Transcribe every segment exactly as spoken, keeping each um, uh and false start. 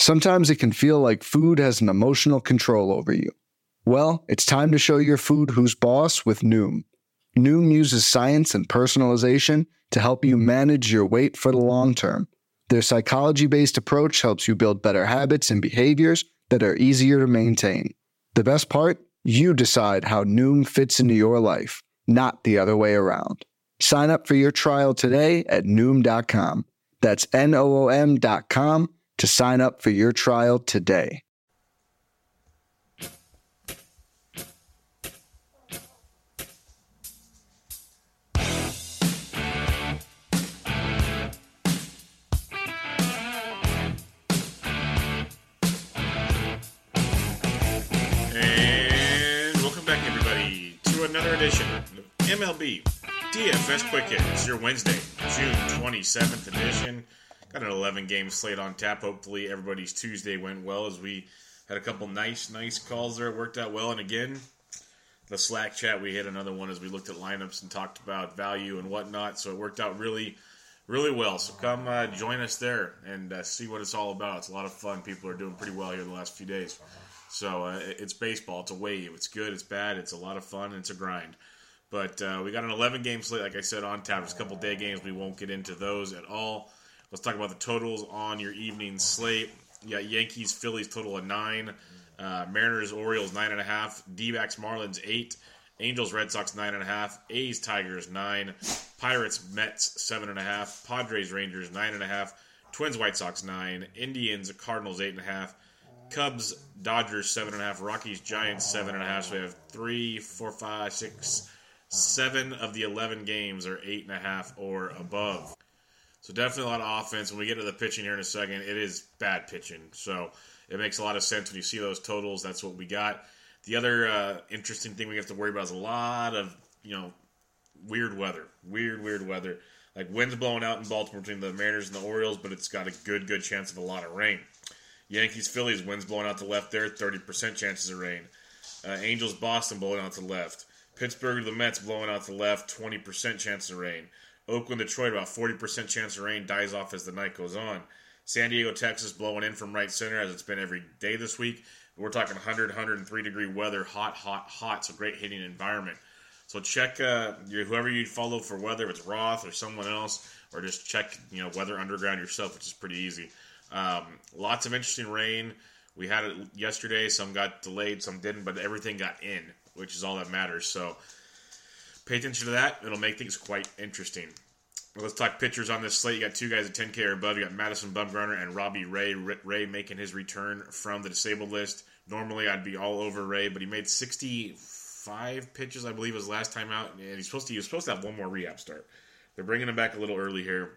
Sometimes it can feel like food has an emotional control over you. Well, it's time to show your food who's boss with Noom. Noom uses science and personalization to help you manage your weight for the long term. Their psychology-based approach helps you build better habits and behaviors that are easier to maintain. The best part? You decide how Noom fits into your life, not the other way around. Sign up for your trial today at Noom dot com. That's N O O M dot com to sign up for your trial today. And welcome back, everybody, to another edition of M L B D F S Quick Hit. It's your Wednesday, June twenty-seventh edition. Got an eleven-game slate on tap. Hopefully everybody's Tuesday went well as we had a couple nice, nice calls there. It worked out well. And again, the Slack chat, we hit another one as we looked at lineups and talked about value and whatnot. So it worked out really, really well. So come uh, join us there and uh, see what it's all about. It's a lot of fun. People are doing pretty well here the last few days. So uh, it's baseball. It's a wave. It's good. It's bad. It's a lot of fun. And it's a grind. But uh, we got an eleven-game slate, like I said, on tap. There's a couple day games. We won't get into those at all. Let's talk about the totals on your evening slate. You got Yankees, Phillies total of nine. Uh, Mariners, Orioles, nine and a half. D-backs, Marlins, eight. Angels, Red Sox, nine and a half. A's, Tigers, nine. Pirates, Mets, seven and a half. Padres, Rangers, nine and a half. Twins, White Sox, nine. Indians, Cardinals, eight and a half. Cubs, Dodgers, seven and a half. Rockies, Giants, seven and a half. So we have three, four, five, six, seven of the eleven games are eight and a half or above. So definitely a lot of offense. When we get to the pitching here in a second, it is bad pitching. So it makes a lot of sense when you see those totals. That's what we got. The other uh, interesting thing we have to worry about is a lot of, you know, weird weather. Weird, weird weather. Like winds blowing out in Baltimore between the Mariners and the Orioles, but it's got a good, good chance of a lot of rain. Yankees, Phillies, winds blowing out to the left there, thirty percent chances of rain. Uh, Angels, Boston blowing out to the left. Pittsburgh, the Mets blowing out to the left, twenty percent chance of rain. Oakland, Detroit, about forty percent chance of rain, dies off as the night goes on. San Diego, Texas, blowing in from right center as it's been every day this week. We're talking one hundred, one hundred three degree weather, hot, hot, hot. So great hitting environment. So check uh, your, whoever you follow for weather, if it's Roth or someone else, or just check you know Weather Underground yourself, which is pretty easy. Um, lots of interesting rain. We had it yesterday. Some got delayed, some didn't, but everything got in, which is all that matters. So pay attention to that. It'll make things quite interesting. Well, let's talk pitchers on this slate. You got two guys at ten K or above. You got Madison Bumgarner and Robbie Ray. Ray making his return from the disabled list. Normally, I'd be all over Ray, but he made sixty-five pitches, I believe, his last time out, and he's supposed to he was supposed to have one more rehab start. They're bringing him back a little early here,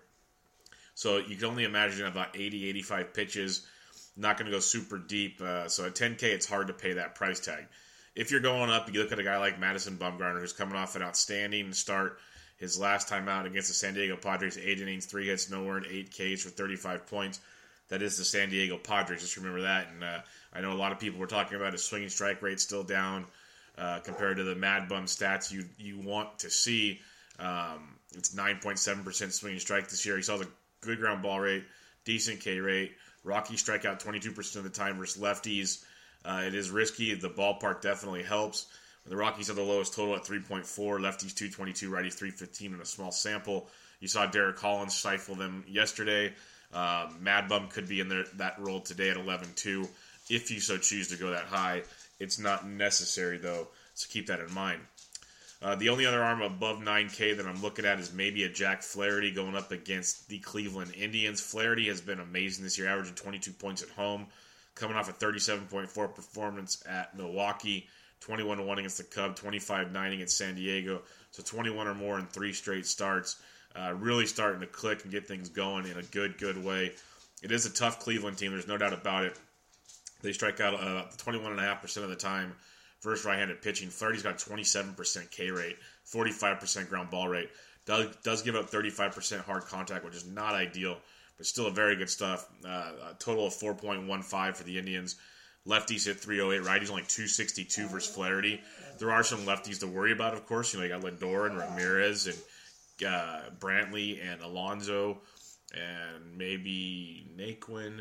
so you can only imagine about eighty, eighty-five pitches. Not going to go super deep. Uh, so at ten K, it's hard to pay that price tag. If you're going up, you look at a guy like Madison Bumgarner, who's coming off an outstanding start. His last time out against the San Diego Padres, eight innings, three hits, no earned, eight Ks for thirty-five points. That is the San Diego Padres. Just remember that. And uh, I know a lot of people were talking about his swinging strike rate still down uh, compared to the Mad Bum stats you you want to see. Um, it's nine point seven percent swinging strike this year. He saw the good ground ball rate, decent K rate. Rocky strikeout twenty-two percent of the time versus lefties. Uh, it is risky. The ballpark definitely helps. The Rockies have the lowest total at three point four. Lefties two twenty-two, righties three fifteen in a small sample. You saw Derek Collins stifle them yesterday. Uh, Mad Bum could be in there, that role today at eleven two if you so choose to go that high. It's not necessary, though, so keep that in mind. Uh, the only other arm above nine K that I'm looking at is maybe a Jack Flaherty going up against the Cleveland Indians. Flaherty has been amazing this year, averaging twenty-two points at home, coming off a thirty-seven point four performance at Milwaukee. twenty-one to one against the Cubs, twenty-five nine against San Diego. So twenty-one or more in three straight starts. Uh, really starting to click and get things going in a good, good way. It is a tough Cleveland team. There's no doubt about it. They strike out uh, twenty-one point five percent of the time versus right-handed pitching. Flaherty's got twenty-seven percent K rate, forty-five percent ground ball rate. Does, does give up thirty-five percent hard contact, which is not ideal, but still a very good stuff. Uh, a total of four point one five for the Indians. Lefties hit three oh eight, righties only two sixty-two versus Flaherty. There are some lefties to worry about, of course. You know, you got Lindor and Ramirez and uh, Brantley and Alonso and maybe Naquin,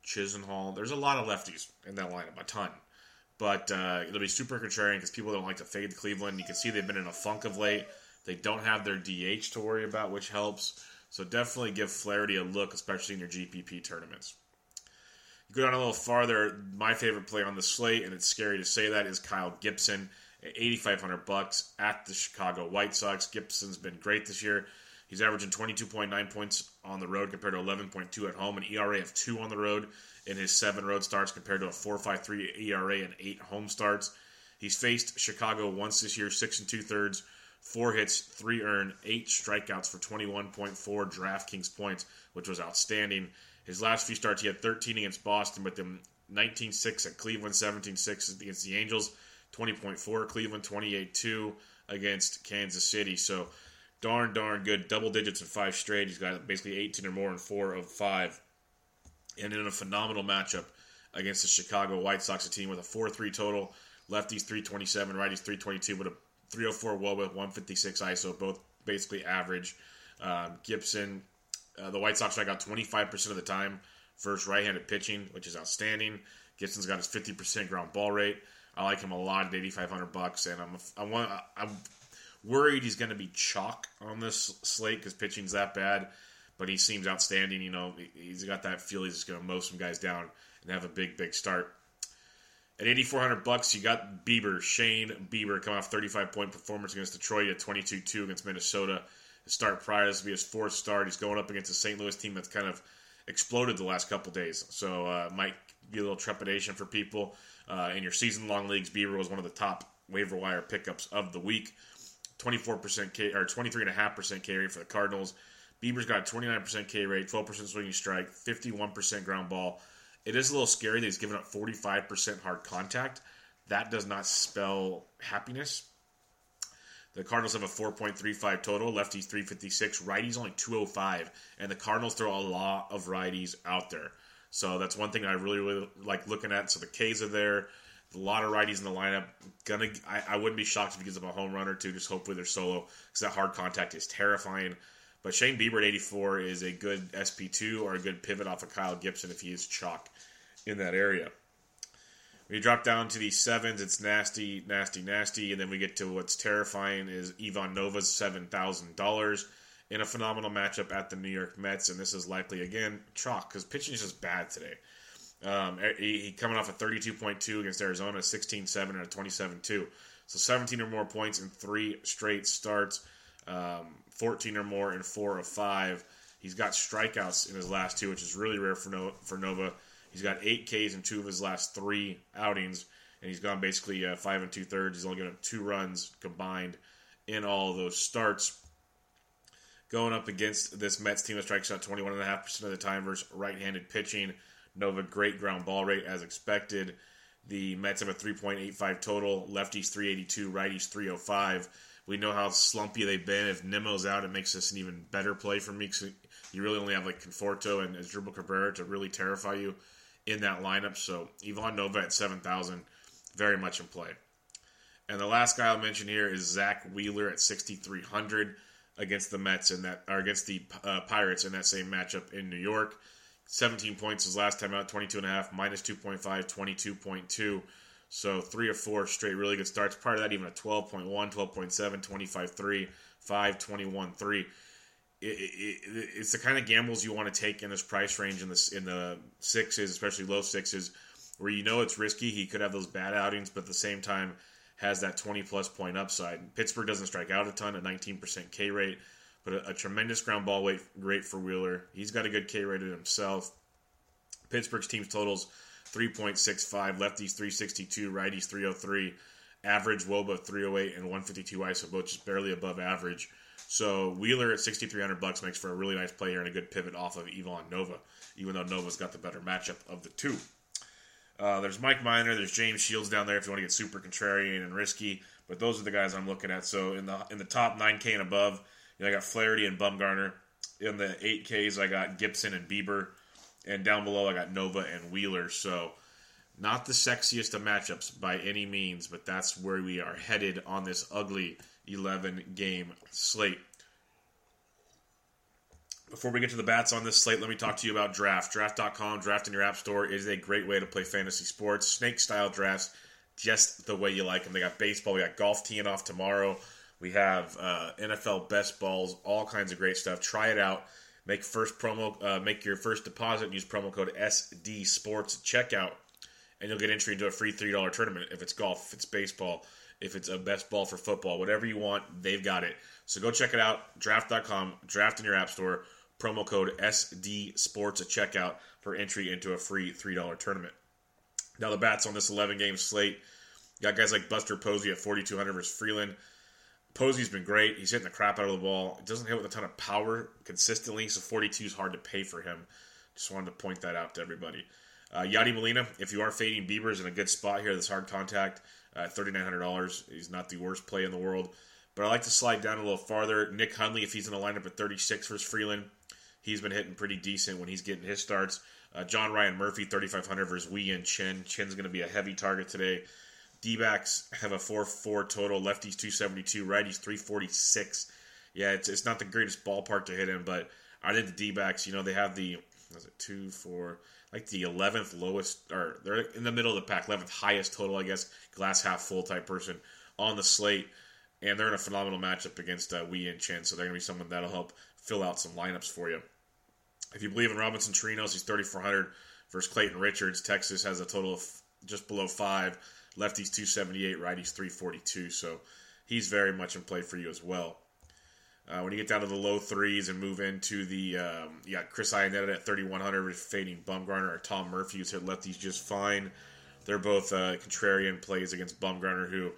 Chisenhall. There's a lot of lefties in that lineup, a ton. But uh, it'll be super contrarian because people don't like to fade Cleveland. You can see they've been in a funk of late. They don't have their D H to worry about, which helps. So definitely give Flaherty a look, especially in your G P P tournaments. You go down a little farther, my favorite play on the slate, and it's scary to say that, is Kyle Gibson at eighty-five hundred bucks at the Chicago White Sox. Gibson's been great this year. He's averaging twenty-two point nine points on the road compared to eleven point two at home, an E R A of two on the road in his seven road starts compared to a four point five three E R A and eight home starts. He's faced Chicago once this year, six and two-thirds, four hits, three earned, eight strikeouts for twenty-one point four DraftKings points, which was outstanding. His last few starts, he had thirteen against Boston, but then nineteen six at Cleveland, seventeen six against the Angels, twenty point four Cleveland, twenty-eight two against Kansas City. So darn, darn good. Double digits in five straight. He's got basically eighteen or more in four of five. And in a phenomenal matchup against the Chicago White Sox, a team with a four three total. Lefties three twenty-seven, righties three twenty-two, with a three oh four W O B A, one fifty-six I S O, both basically average. Um, Gibson, uh, the White Sox strike out twenty-five percent of the time versus right-handed pitching, which is outstanding. Gibson's got his fifty percent ground ball rate. I like him a lot at eighty-five hundred bucks, and I'm I want I'm worried he's going to be chalk on this slate because pitching's that bad, but he seems outstanding. You know, he's got that feel he's just going to mow some guys down and have a big, big start. At eighty-four hundred bucks, you got Bieber, Shane Bieber, coming off thirty-five point performance against Detroit at twenty-two two against Minnesota. His start prior, this will be his fourth start. He's going up against a Saint Louis team that's kind of exploded the last couple days, so uh, might be a little trepidation for people. Uh, in your season-long leagues, Bieber was one of the top waiver wire pickups of the week. twenty-four percent K or twenty-three point five percent K rate for the Cardinals. Bieber's got a twenty-nine percent K rate, twelve percent swinging strike, fifty-one percent ground ball. It is a little scary that he's given up forty-five percent hard contact. That does not spell happiness. The Cardinals have a four point three five total, lefties three fifty-six, righties only two oh five, and the Cardinals throw a lot of righties out there. So that's one thing I really, really like looking at. So the K's are there. A lot of righties in the lineup. Gonna, I, I wouldn't be shocked if he gives up a home run or two. Just hopefully they're solo because that hard contact is terrifying. But Shane Bieber at eighty-four is a good S P two or a good pivot off of Kyle Gibson if he is chalk in that area. When you drop down to the sevens, it's nasty, nasty, nasty. And then we get to what's terrifying is Ivan Nova's seven thousand dollars in a phenomenal matchup at the New York Mets. And this is likely, again, chalk because pitching is just bad today. Um, he, he coming off a thirty-two point two against Arizona, sixteen seven, and a twenty-seven two. So seventeen or more points in three straight starts, um, fourteen or more in four of five. He's got strikeouts in his last two, which is really rare for, no, for Nova. He's got eight Ks in two of his last three outings, and he's gone basically uh, five and two-thirds. He's only given up two runs combined in all of those starts. Going up against this Mets team that strikes out twenty-one point five percent of the time versus right-handed pitching. Nova, great ground ball rate as expected. The Mets have a three point eight five total, lefties three eighty-two, righties three oh five. We know how slumpy they've been. If Nimmo's out, it makes this an even better play for me because you really only have like Conforto and Asdrubal Cabrera to really terrify you in that lineup. So Ivan Nova at seven thousand, very much in play. And the last guy I'll mention here is Zach Wheeler at sixty-three hundred against the Mets in that, or against the uh, Pirates in that same matchup in New York. seventeen points his last time out, twenty-two point five, minus two point five, twenty-two point two. So three or four straight really good starts. Part of that, even a twelve point one, twelve point seven, twenty-five three, five, twenty-one three. It, it, it, it's the kind of gambles you want to take in this price range in the, in the sixes, especially low sixes, where you know it's risky. He could have those bad outings, but at the same time has that twenty-plus point upside. Pittsburgh doesn't strike out a ton, a nineteen percent K rate, but a, a tremendous ground ball rate, rate for Wheeler. He's got a good K rate himself. Pittsburgh's team's totals three point six five, lefties three sixty-two, righties three oh three, average W O B A three oh eight, and one fifty-two I S O, both just barely above average. So Wheeler at sixty-three hundred bucks makes for a really nice play here and a good pivot off of Ivan Nova, even though Nova's got the better matchup of the two. Uh, there's Mike Minor, there's James Shields down there if you want to get super contrarian and risky, but those are the guys I'm looking at. So in the in the top nine K and above, you know, I got Flaherty and Bumgarner. In the eight Ks, I got Gibson and Bieber. And down below, I got Nova and Wheeler. So not the sexiest of matchups by any means, but that's where we are headed on this ugly eleven-game slate. Before we get to the bats on this slate, let me talk to you about Draft. Draft dot com, Draft in your app store, is a great way to play fantasy sports. Snake-style drafts, just the way you like them. They got baseball. We got golf teeing off tomorrow. We have uh, N F L best balls, all kinds of great stuff. Try it out. Make first promo, uh, make your first deposit and use promo code S D Sports at checkout, and you'll get entry into a free three dollars tournament. If it's golf, if it's baseball, if it's a best ball for football, whatever you want, they've got it. So go check it out. Draft dot com, Draft in your app store. Promo code S D Sports at checkout for entry into a free three dollars tournament. Now the bats on this eleven-game slate. You got guys like Buster Posey at forty-two hundred versus Freeland. Posey's been great. He's hitting the crap out of the ball. It doesn't hit with a ton of power consistently, so forty-two is hard to pay for him. Just wanted to point that out to everybody. Uh, Yadi Molina, if you are fading Bieber, is in a good spot here. This hard contact, uh, three thousand nine hundred dollars. He's not the worst play in the world. But I like to slide down a little farther. Nick Hundley, if he's in the lineup at thirty-six versus Freeland, he's been hitting pretty decent when he's getting his starts. Uh, John Ryan Murphy, thirty-five hundred versus Wei Yin Chen. Chen's going to be a heavy target today. D-backs have a four four total. Lefties two seventy-two. Righties three forty-six. Yeah, it's it's not the greatest ballpark to hit in, but I think the D-backs, you know, they have the, was it two, four, like the eleventh lowest, or they're in the middle of the pack, eleventh highest total, I guess, glass half full type person on the slate. And they're in a phenomenal matchup against uh, Wei Yin Chen, so they're going to be someone that'll help fill out some lineups for you. If you believe in Robinson Chirinos, he's thirty-four hundred versus Clayton Richards. Texas has a total of just below five. Lefties two seventy-eight, righties three forty-two. So he's very much in play for you as well. Uh, when you get down to the low threes and move into the, um, you got Chris Iannetta at thirty-one hundred versus fading Bumgarner, or Tom Murphy, who's hit lefties just fine. They're both uh, contrarian plays against Bumgarner, who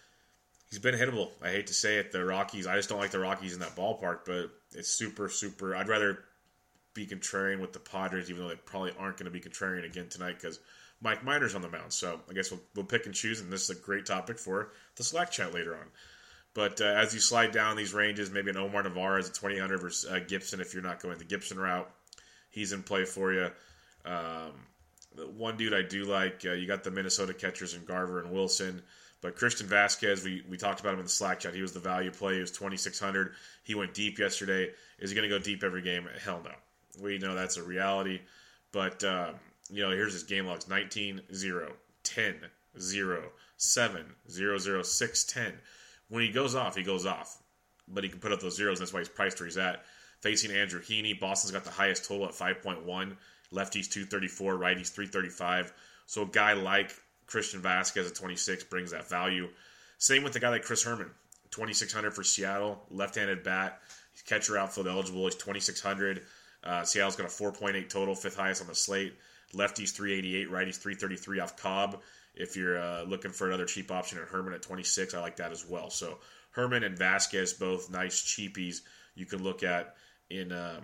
he's been hittable. I hate to say it, the Rockies. I just don't like the Rockies in that ballpark, but it's super, super. I'd rather be contrarian with the Padres, even though they probably aren't going to be contrarian again tonight because Mike Minor's on the mound. So I guess we'll, we'll pick and choose, and this is a great topic for the Slack chat later on. But uh, as you slide down these ranges, maybe an Omar Narvaez at twenty hundred versus uh, Gibson if you're not going the Gibson route. He's in play for you. Um, the one dude I do like, uh, you got the Minnesota catchers in Garver and Wilson. But Christian Vasquez, we, we talked about him in the Slack chat. He was the value play. He was twenty-six hundred. He went deep yesterday. Is he going to go deep every game? Hell no. We know that's a reality. But, um, you know, here's his game logs. nineteen, zero, ten, zero, seven, zero, zero, six, ten. When he goes off, he goes off. But he can put up those zeros, and that's why he's priced where he's at. Facing Andrew Heaney, Boston's got the highest total at five point one. Lefties two thirty-four, righties three thirty-five. So a guy like Christian Vasquez at twenty-six brings that value. Same with a guy like Chris Herman, twenty-six hundred for Seattle, left-handed bat. He's catcher outfield eligible. He's twenty-six hundred. Uh, Seattle's got a four point eight total, fifth highest on the slate. Lefties three eighty-eight, righties three thirty-three off Cobb. If you're uh, looking for another cheap option at Herman at twenty-six, I like that as well. So Herman and Vasquez, both nice cheapies you can look at in um,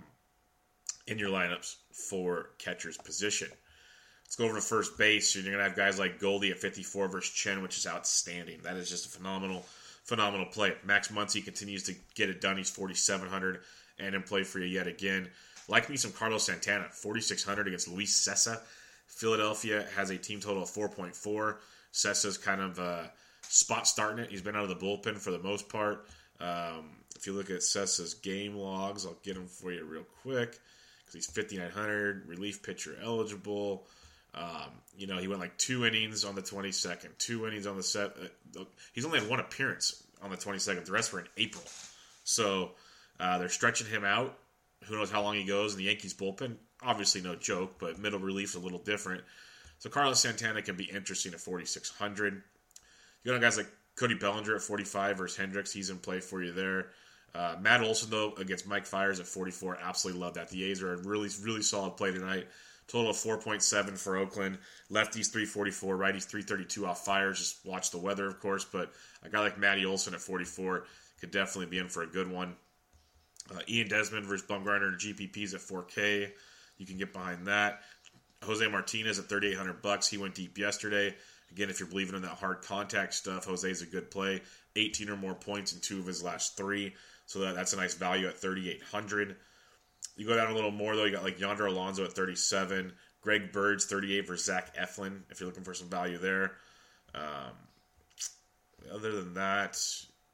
in your lineups for catcher's position. Let's go over to first base. You're going to have guys like Goldie at fifty-four versus Chen, which is outstanding. That is just a phenomenal, phenomenal play. Max Muncy continues to get it done. He's forty-seven hundred and in play for you yet again. Like me some Carlos Santana, forty-six hundred against Luis Cessa. Philadelphia has a team total of four point four. Cessa's kind of uh, spot starting it. He's been out of the bullpen for the most part. Um, if you look at Cessa's game logs, I'll get them for you real quick because he's fifty-nine hundred, relief pitcher eligible. Um, you know, he went like two innings on the twenty-second, two innings on the set. Uh, he's only had one appearance on the twenty-second. The rest were in April. So uh, they're stretching him out. Who knows how long he goes in the Yankees bullpen? Obviously no joke, but middle relief's a little different. So Carlos Santana can be interesting at forty-six hundred. You got guys like Cody Bellinger at forty-five versus Hendricks. He's in play for you there. Uh, Matt Olson, though, against Mike Fiers at forty-four. Absolutely love that. The A's are a really, really solid play tonight. Total of four point seven for Oakland. Lefties three forty-four, righties three thirty-two off Fiers. Just watch the weather, of course. But a guy like Matty Olson at forty-four could definitely be in for a good one. Uh, Ian Desmond versus Bumgarner, G P Ps at four K. You can get behind that. Jose Martinez at thirty-eight hundred bucks. He went deep yesterday. Again, if you're believing in that hard contact stuff, Jose's a good play. eighteen or more points in two of his last three. So that, that's a nice value at thirty-eight hundred. You go down a little more, though. You got like Yonder Alonso at thirty-seven. Greg Bird's thirty-eight for Zach Eflin, if you're looking for some value there. Um, other than that,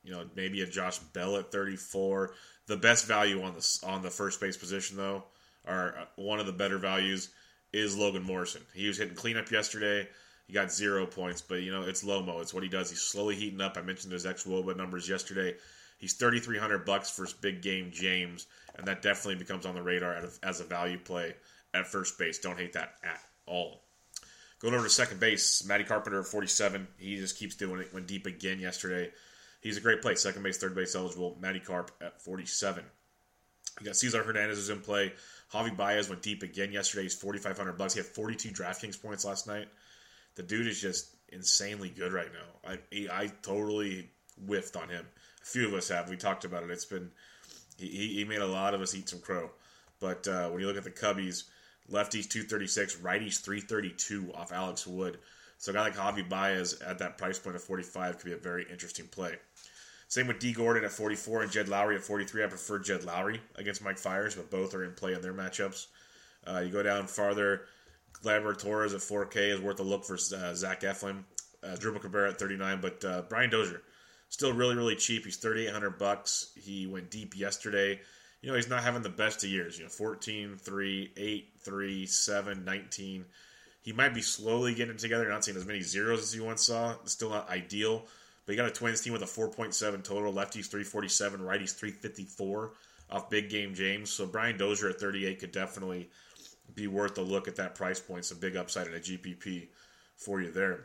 You know, maybe a Josh Bell at thirty-four. The best value on the on the first base position, though, or one of the better values, is Logan Morrison. He was hitting cleanup yesterday. He got zero points, but, you know, it's Lomo. It's what he does. He's slowly heating up. I mentioned his ex-W O B A numbers yesterday. He's thirty-three hundred bucks for his big game James, and that definitely becomes on the radar as a value play at first base. Don't hate that at all. Going over to second base, Matty Carpenter at forty-seven. He just keeps doing it. Went deep again yesterday. He's a great play. Second base, third base eligible. Matty Carp at forty-seven. You got Cesar Hernandez is in play. Javi Baez went deep again yesterday. He's forty-five hundred bucks. He had forty-two DraftKings points last night. The dude is just insanely good right now. I I totally whiffed on him. A few of us have. We talked about it. It's been he, he made a lot of us eat some crow. But uh, when you look at the Cubbies, lefties two thirty-six, righties three thirty-two off Alex Wood. So a guy like Javi Baez at that price point of forty-five could be a very interesting play. Same with D. Gordon at forty-four and Jed Lowry at forty-three. I prefer Jed Lowry against Mike Fiers, but both are in play in their matchups. Uh, you go down farther, Gleyber Torres at four K is worth a look for uh, Zach Eflin. Uh, Drupal Cabrera at thirty-nine, but uh, Brian Dozier, still really, really cheap. He's thirty-eight hundred bucks. He went deep yesterday. You know, he's not having the best of years. You know, fourteen, three, eight, three, seven, nineteen. He might be slowly getting it together. Not seeing as many zeros as he once saw. Still not ideal. But you got a Twins team with a four point seven total. Lefties three forty-seven, righties three fifty-four off big game James. So Brian Dozier at thirty-eight could definitely be worth a look at that price point. Some big upside in a G P P for you there.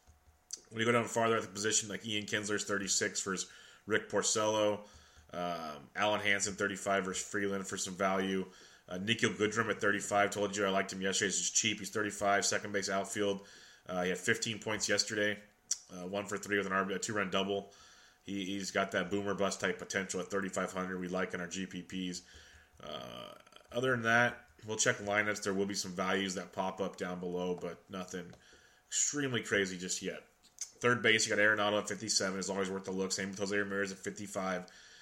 When you go down farther at the position, like Ian Kinsler's thirty-six versus Rick Porcello. Um, Alan Hansen thirty-five versus Freeland for some value. Uh, Nikhil Goodrum at thirty-five. Told you I liked him yesterday. He's just cheap. He's thirty-five. Second base outfield. Uh, he had fifteen points yesterday. Uh, one for three with an R B I, a two-run double. He, he's got that boomer bust type potential at thirty-five hundred. We like in our G P Ps. Uh, other than that, we'll check lineups. There will be some values that pop up down below, but nothing extremely crazy just yet. Third base, you got Arenado at fifty-seven. Is always worth a look. Same with Jose Ramirez at fifty-five.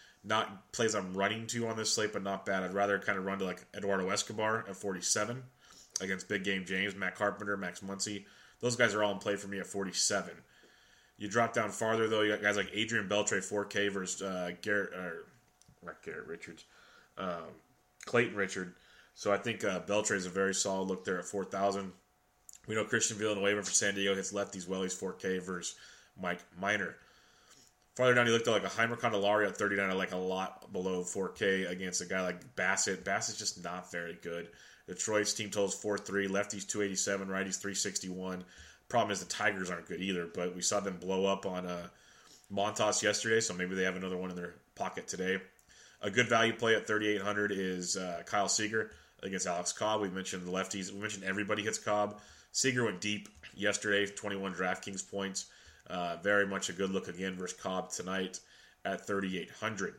Not plays I'm running to on this slate, but not bad. I'd rather kind of run to like Eduardo Escobar at forty-seven against big game James, Matt Carpenter, Max Muncy. Those guys are all in play for me at forty-seven. You drop down farther, though, you got guys like Adrian Beltre, four K versus uh, Garrett, or not Garrett Richards, um, Clayton Richard. So I think uh, Beltre is a very solid look there at four thousand. We know Christian Villanueva for San Diego hits lefties well. He's four K versus Mike Minor. Farther down, you looked at like a Heimer Candelario at thirty-nine. I like a lot below four K against a guy like Bassett. Bassett's just not very good. Detroit's team totals four three. Lefties two eighty-seven. Righties three sixty-one. Problem is the Tigers aren't good either, but we saw them blow up on uh, Montas yesterday, so maybe they have another one in their pocket today. A good value play at thirty-eight hundred is uh, Kyle Seager against Alex Cobb. We mentioned the lefties. We mentioned everybody hits Cobb. Seager went deep yesterday, twenty-one DraftKings points. Uh, very much a good look again versus Cobb tonight at thirty-eight hundred.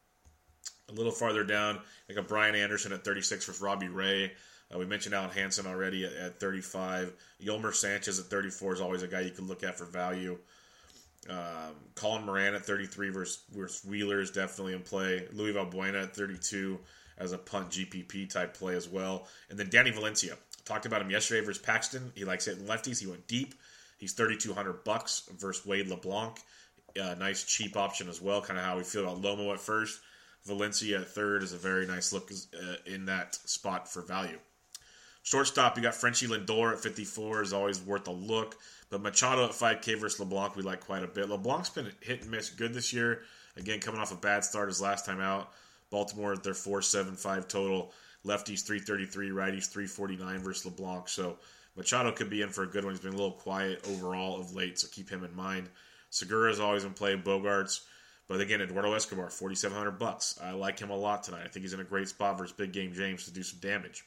A little farther down, like a Brian Anderson at thirty-six versus Robbie Ray. Uh, we mentioned Alan Hansen already at, at thirty-five. Yolmer Sanchez at thirty-four is always a guy you can look at for value. Um, Colin Moran at thirty-three versus, versus Wheeler is definitely in play. Louis Valbuena at thirty-two as a punt G P P type play as well. And then Danny Valencia. Talked about him yesterday versus Paxton. He likes hitting lefties. He went deep. He's thirty-two hundred bucks versus Wade LeBlanc. Uh, nice cheap option as well. Kind of how we feel about Lomo at first. Valencia at third is a very nice look uh, in that spot for value. Shortstop, you got Frenchie Lindor at fifty-four, is always worth a look. But Machado at five K versus LeBlanc, we like quite a bit. LeBlanc's been hit and miss good this year. Again, coming off a bad start his last time out. Baltimore at their four seventy-five total. Lefties three thirty-three, righties three forty-nine versus LeBlanc. So Machado could be in for a good one. He's been a little quiet overall of late, so keep him in mind. Segura is always in play. Bogarts. But again, Eduardo Escobar, forty-seven hundred bucks. I like him a lot tonight. I think he's in a great spot versus big game James to do some damage.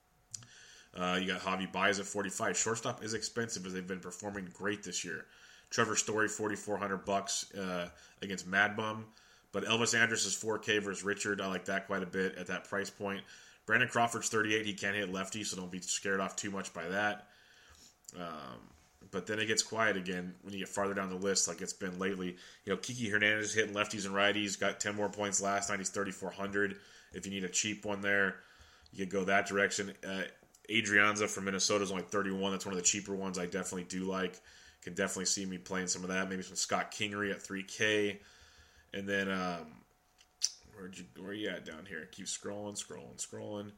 Uh, you got Javi Baez at forty-five. Shortstop is expensive, as they've been performing great this year. Trevor Story, forty-four hundred bucks uh, against Mad Bum. But Elvis Andrus is four K versus Richard. I like that quite a bit at that price point. Brandon Crawford's thirty-eight. He can't hit lefty, so don't be scared off too much by that. Um, but then it gets quiet again when you get farther down the list, like it's been lately. You know, Kiki Hernandez hitting lefties and righties. Got ten more points last night. He's thirty-four hundred. If you need a cheap one there, you could go that direction. Uh, Adrianza from Minnesota is only thirty-one. That's one of the cheaper ones I definitely do like. Can definitely see me playing some of that. Maybe some Scott Kingery at three K. And then, um, where'd you, where you at down here? Keep scrolling, scrolling, scrolling.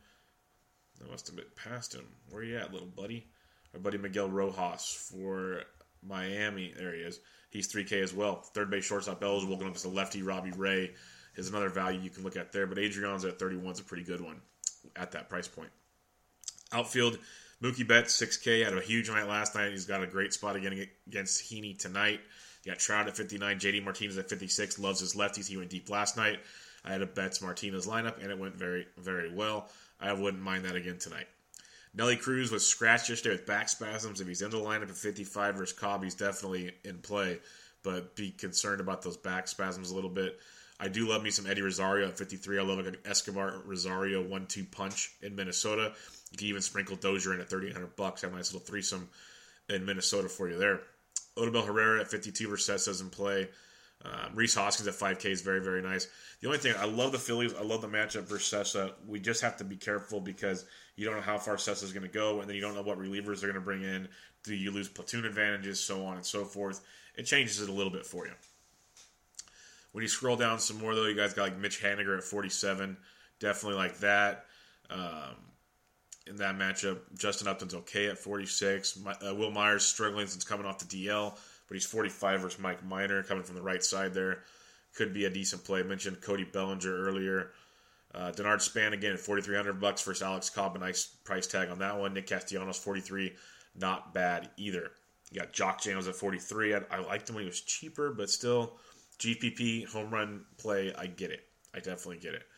I must have been past him. Where you at, little buddy? Our buddy Miguel Rojas for Miami. There he is. He's three K as well. Third base shortstop eligible. Going up to the lefty, Robbie Ray is another value you can look at there. But Adrian's at thirty-one is a pretty good one at that price point. Outfield, Mookie Betts, six K. Had a huge night last night. He's got a great spot again against Heaney tonight. You got Trout at fifty-nine. J D Martinez at fifty-six. Loves his lefties. He went deep last night. I had a Betts-Martinez lineup, and it went very, very well. I wouldn't mind that again tonight. Nelly Cruz was scratched yesterday with back spasms. If he's in the lineup at fifty-five versus Cobb, he's definitely in play. But be concerned about those back spasms a little bit. I do love me some Eddie Rosario at fifty-three. I love an Escobar Rosario one two punch in Minnesota. You can even sprinkle Dozier in at thirty-eight hundred bucks. Have a nice little threesome in Minnesota for you there. Odubel Herrera at fifty-two versus Cespedes in play. Um, Reese Hoskins at five K is very, very nice. The only thing, I love the Phillies. I love the matchup versus Cessa. We just have to be careful because you don't know how far Cessa is going to go, and then you don't know what relievers they're going to bring in. Do you lose platoon advantages, so on and so forth. It changes it a little bit for you. When you scroll down some more, though, you guys got like Mitch Haniger at forty-seven. Definitely like that. Um, in that matchup, Justin Upton's okay at forty-six. My, uh, Will Myers struggling since coming off the D L, but he's forty-five versus Mike Minor coming from the right side there. Could be a decent play. I mentioned Cody Bellinger earlier. Uh, Denard Span again at forty-three hundred bucks versus Alex Cobb. A nice price tag on that one. Nick Castellanos forty-three, not bad either. You got Jock Jams at forty-three. I, I liked him when he was cheaper, but still, G P P home run play. I get it. I definitely get it.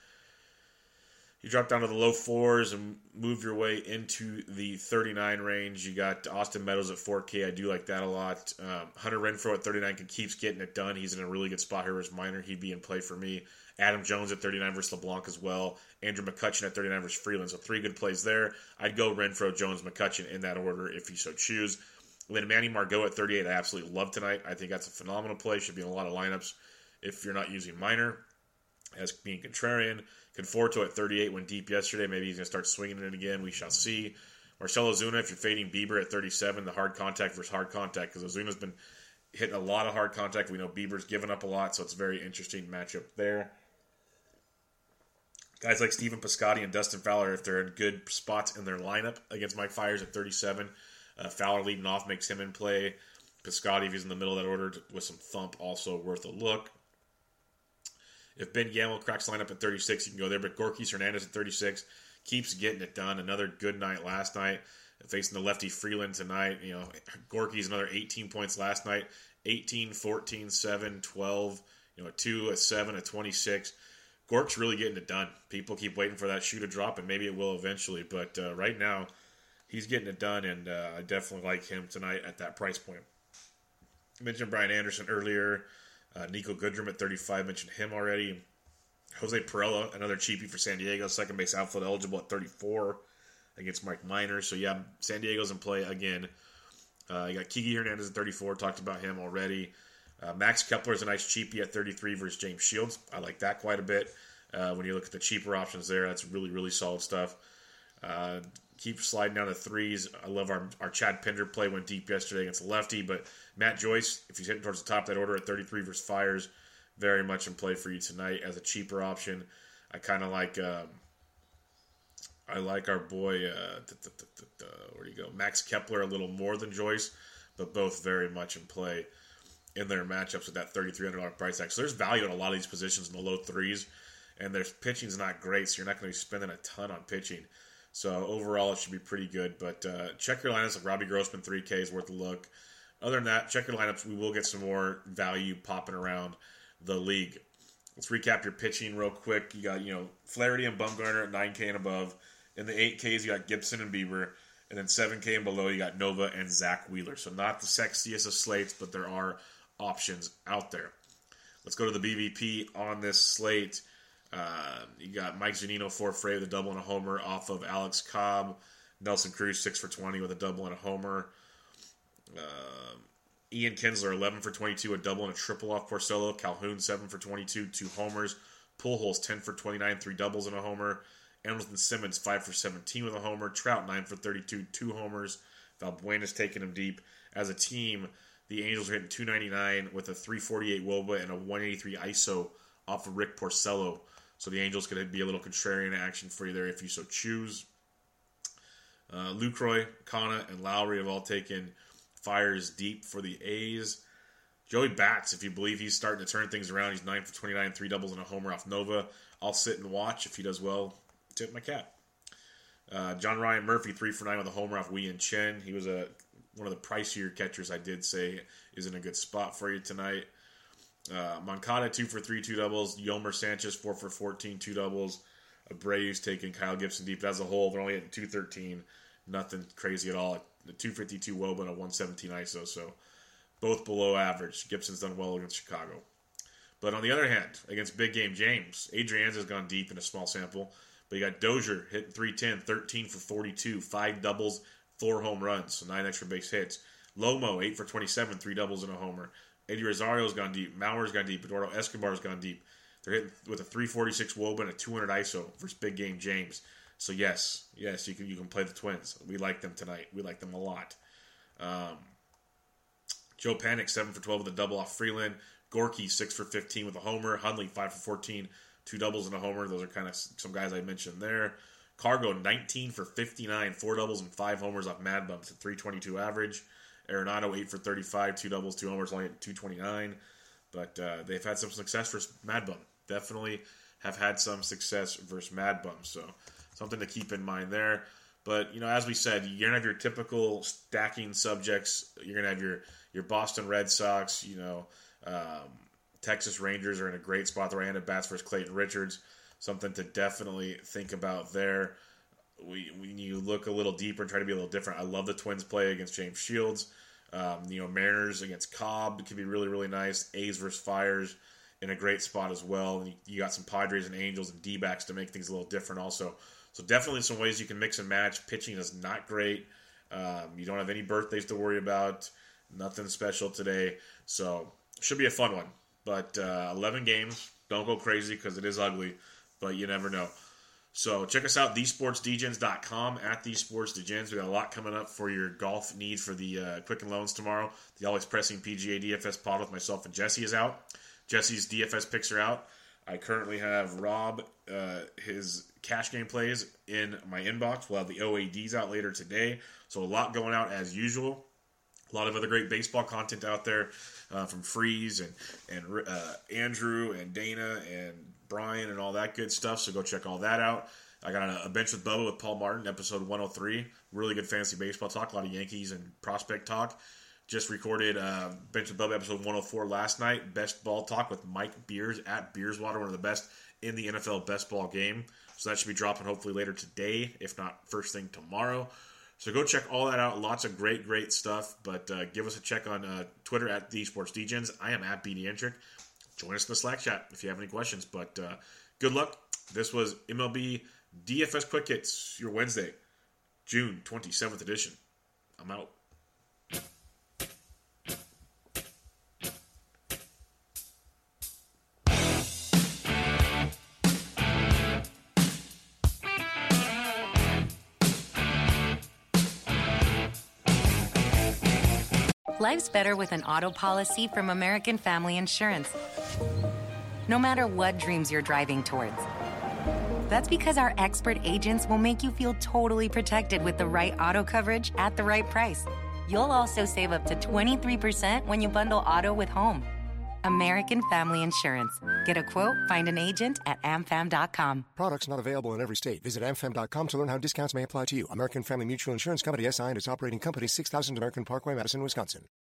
You drop down to the low fours and move your way into the thirty-nine range. You got Austin Meadows at four K. I do like that a lot. Um, Hunter Renfroe at thirty-nine can keeps getting it done. He's in a really good spot here versus Minor. He'd be in play for me. Adam Jones at thirty-nine versus LeBlanc as well. Andrew McCutchen at thirty-nine versus Freeland. So three good plays there. I'd go Renfroe, Jones, McCutchen in that order if you so choose. And then Manny Margot at thirty-eight. I absolutely love tonight. I think that's a phenomenal play. Should be in a lot of lineups if you're not using Minor as being contrarian. Conforto at thirty-eight went deep yesterday. Maybe he's going to start swinging it again. We shall see. Marcell Ozuna, if you're fading Bieber at thirty-seven, the hard contact versus hard contact, because Ozuna's been hitting a lot of hard contact. We know Bieber's given up a lot, so it's a very interesting matchup there. Guys like Stephen Piscotty and Dustin Fowler, if they're in good spots in their lineup against Mike Fiers at thirty-seven, uh, Fowler leading off makes him in play. Piscotty, if he's in the middle of that order with some thump, also worth a look. If Ben Gamble cracks lineup at thirty-six, you can go there. But Gorky Hernandez at thirty-six keeps getting it done. Another good night last night. Facing the lefty Freeland tonight. You know, Gorky's another eighteen points last night. eighteen, fourteen, seven, twelve, you know, a two, a seven, a twenty-six. Gork's really getting it done. People keep waiting for that shoe to drop, and maybe it will eventually. But uh, right now, he's getting it done, and uh, I definitely like him tonight at that price point. I mentioned Brian Anderson earlier. Uh, Nico Goodrum at thirty-five, mentioned him already. Jose Perella, another cheapie for San Diego, second base outfield eligible at thirty-four against Mike Minor. So, yeah, San Diego's in play again. Uh, you got Kiki Hernandez at thirty-four, talked about him already. Uh, Max Kepler is a nice cheapie at thirty-three versus James Shields. I like that quite a bit. Uh, when you look at the cheaper options there, that's really, really solid stuff. Uh, keep sliding down to threes. I love our, our Chad Pinder play, went deep yesterday against the lefty, but Matt Joyce, if he's hitting towards the top of that order at thirty-three versus Fiers, very much in play for you tonight as a cheaper option. I kind of like um, I like our boy, uh, da, da, da, da, where do you go? Max Kepler a little more than Joyce, but both very much in play in their matchups with that thirty-three hundred dollars price tag. So there's value in a lot of these positions in the low threes, and their pitching's not great, so you're not going to be spending a ton on pitching. So overall, it should be pretty good. But uh, check your lineups. Like Robbie Grossman, three K is worth a look. Other than that, check your lineups. We will get some more value popping around the league. Let's recap your pitching real quick. You got, you know, Flaherty and Bumgarner at nine K and above. In the eight Ks, you got Gibson and Bieber. And then seven K and below, you got Nova and Zach Wheeler. So not the sexiest of slates, but there are options out there. Let's go to the B V P on this slate. Uh, you got Mike Zunino, four for eight with a double and a homer off of Alex Cobb. Nelson Cruz, six for twenty with a double and a homer. Uh, Ian Kinsler, eleven for twenty-two, a double and a triple off Porcello. Calhoun, seven for twenty-two, two homers. Pujols, ten for twenty-nine, three doubles and a homer. Emerson Simmons, five for seventeen with a homer. Trout, nine for thirty-two, two homers. Valbuena's taking him deep. As a team, The Angels are hitting two ninety-nine with a three forty-eight WOBA and a one eighty-three I S O off of Rick Porcello. So the Angels could be a little contrarian action for you there if you so choose. Uh, Lucroy, Kana, and Lowry have all taken fires deep for the A's. Joey Bats, if you believe he's starting to turn things around, he's nine for twenty-nine, three doubles and a homer off Nova. I'll sit and watch. If he does well, tip my cap. Uh, John Ryan Murphy, three for nine with a homer off Wei Chen. He was a one of the pricier catchers, I did say, is in a good spot for you tonight. Uh, Moncada, two for three, two doubles. Yomer Sanchez, four for fourteen, two doubles. Abreu's taking Kyle Gibson deep. But as a whole, they're only hitting two thirteen. Nothing crazy at all. A two fifty-two WOBA and a one seventeen I S O, so both below average. Gibson's done well against Chicago. But on the other hand, against Big Game James, Adrianza has gone deep in a small sample. But you got Dozier hitting three ten, thirteen for forty-two, five doubles, four home runs, so nine extra base hits. Lomo, eight for twenty-seven, three doubles and a homer. Eddie Rosario's gone deep. Mauer's gone deep. Eduardo Escobar's gone deep. They're hitting with a three forty-six WOBA and a two hundred I S O versus Big Game James. So yes, yes, you can you can play the Twins. We like them tonight. We like them a lot. Um, Joe Panik, seven for twelve with a double off Freeland. Gorky, six for fifteen with a homer. Hundley, five for fourteen, two doubles and a homer. Those are kind of some guys I mentioned there. Cargo, nineteen for fifty-nine, four doubles and five homers off Mad Bumps at three twenty-two average. Arenado, eight for thirty-five, two doubles, two homers, only at two twenty-nine. But uh, they've had some success versus Mad Bum. Definitely have had some success versus Mad Bum. So something to keep in mind there. But, you know, as we said, you're going to have your typical stacking subjects. You're going to have your, your Boston Red Sox, you know, um, Texas Rangers are in a great spot. The right-handed bats versus Clayton Richards. Something to definitely think about there. We, when you look a little deeper and try to be a little different, I love the Twins play against James Shields. Um, you know, Mariners against Cobb, it can be really, really nice. A's versus Fires in a great spot as well. And you, you got some Padres and Angels and D-backs to make things a little different also. So definitely some ways you can mix and match. Pitching is not great. Um, you don't have any birthdays to worry about. Nothing special today. So should be a fun one. But uh, eleven games. Don't go crazy because it is ugly. But you never know. So check us out, the sports d gens dot com, at the sports d gens. We got a lot coming up for your golf needs for the uh, Quicken Loans tomorrow. The Always Pressing P G A D F S pod with myself and Jesse is out. Jesse's D F S picks are out. I currently have Rob, uh, his cash game plays in my inbox. We'll have the O A Ds out later today. So a lot going out as usual. A lot of other great baseball content out there uh, from Freeze and, and uh, Andrew and Dana and Brian and all that good stuff. So go check all that out. I got a, a Bench with Bubba with Paul Martin, episode one oh three. Really good fantasy baseball talk. A lot of Yankees and prospect talk. Just recorded uh, Bench with Bubba episode one oh four last night. Best ball talk with Mike Beers at Beerswater, one of the best in the N F L best ball game. So that should be dropping hopefully later today, if not first thing tomorrow. So go check all that out. Lots of great, great stuff. But uh, give us a check on uh, Twitter at the Sports D Gens. I am at B D Entrick. Join us in the Slack chat if you have any questions. But uh, good luck. This was M L B D F S Quick Hits, your Wednesday, June twenty-seventh edition. I'm out. Life's better with an auto policy from American Family Insurance. No matter what dreams you're driving towards. That's because our expert agents will make you feel totally protected with the right auto coverage at the right price. You'll also save up to twenty-three percent when you bundle auto with home. American Family Insurance. Get a quote, find an agent at a m fam dot com. Products not available in every state. Visit a m fam dot com to learn how discounts may apply to you. American Family Mutual Insurance Company, S I and its operating company, six thousand American Parkway, Madison, Wisconsin.